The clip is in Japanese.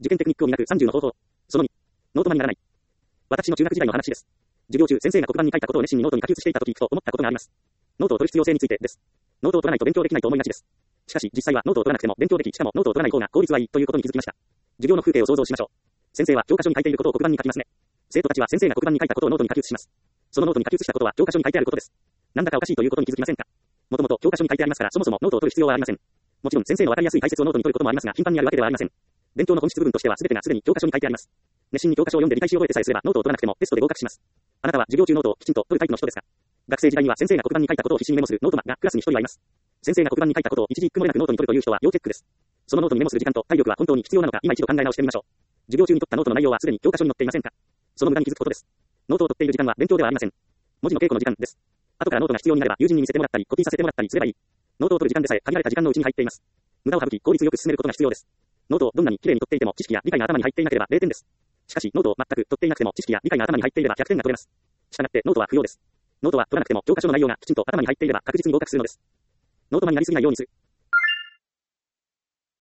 受験テクニックを磨く30の方法。その2。ノートマにならない。私の中学時代の話です。授業中、先生が黒板に書いたことを熱心にノートに書き写していたと聞くと思ったことがあります。ノートを取る必要性についてです。ノートを取らないと勉強できないと思いがちです。しかし、実際はノートを取らなくても勉強でき、しかもノートを取らない方が効率はいいということに気づきました。授業の風景を想像しましょう。先生は教科書に書いていることを黒板に書きますね。生徒たちは先生が黒板に書いたことをノートに書き写します。そのノートに書き写したことは教科書に書いてあることです。なんだかおかしいということに気づきませんか？もともと教科書に書いてありますから、そもそもノートを取る必要はありません。もちろん先生のわかりやすい解説をノートに取ることもありますが、頻繁にあるわけではありません。勉強の本質部分としては全てがすでに教科書に書いてあります。熱心に教科書を読んで理解し覚えてさえすればノートを取らなくてもテストで合格します。あなたは授業中ノートをきちんと取るタイプの人ですか？学生時代には先生が黒板に書いたことを必死にメモするノートマンがクラスに一人はいます。先生が黒板に書いたことを一字一句もれなくノートに取るという人は要チェックです。そのノートにメモする時間と体力は本当に必要なのか今一度考え直してみましょう。授業中に取ったノートの内容はすでに教科書に載っていませんか？その無駄に気づくことです。ノートを取っている時間は勉強ではありません。文字の稽古の時間です。後からノートが必要になれば友人に見せてもらったりコピーさせてもらったりすればいい。ノートを取る時間でさえ限られた時間のうちに入っています。無駄を省き効率よく進めることが必要です。ノートをどんなに綺麗に取っていても知識や理解が頭に入っていなければ0点です。しかしノートを全く取っていなくても知識や理解が頭に入っていれば100点が取れます。したがってノートは不要です。ノートは取らなくても教科書の内容がきちんと頭に入っていれば確実に合格するのです。ノートマンになりすぎないようにする。